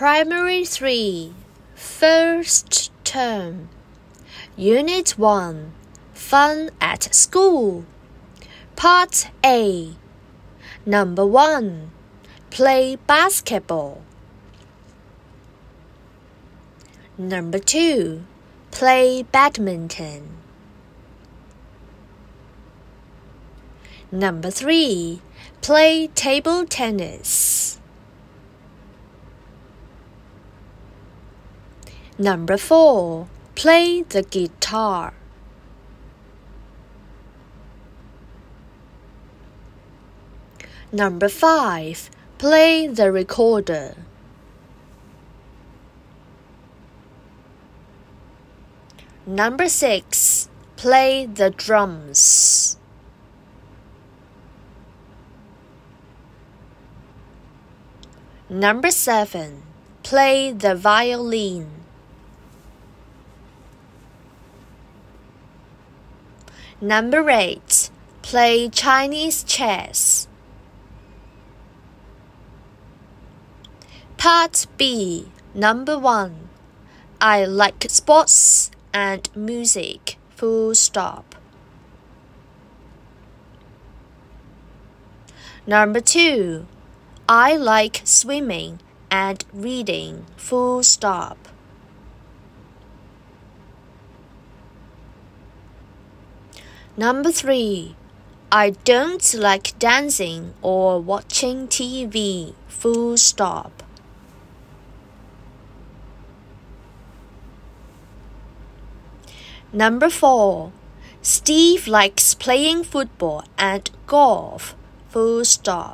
Primary 3, First Term, Unit 1, Fun at School. Part A. Number 1, Play basketball. Number 2, Play badminton. Number 3, Play table tennis. Number 4, Play the guitar. Number 5, Play the recorder. Number 6, Play the drums. Number 7, Play the violin. Number 8, Play Chinese chess. Part B. Number 1, I like sports and music. Full stop. Number 2, I like swimming and reading. Full stop. Number 3, I don't like dancing or watching TV. Full stop. Number 4, Steve likes playing football and golf. Full stop.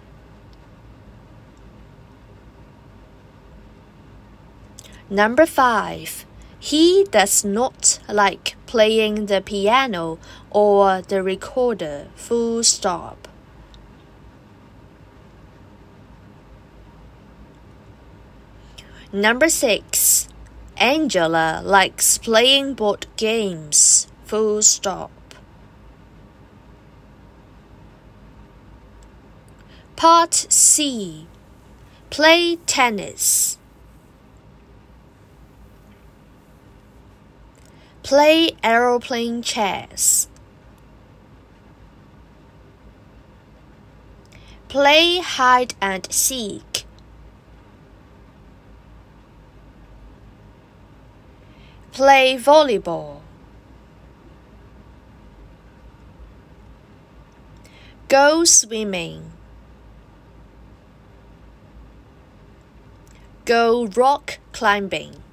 Number 5, he does not like playing the piano or the recorder. Full stop. Number 6, Angela likes playing board games. Full stop. Part C. Play tennis. Play aeroplane chess. Play hide and seek. Play volleyball. Go swimming. Go rock climbing.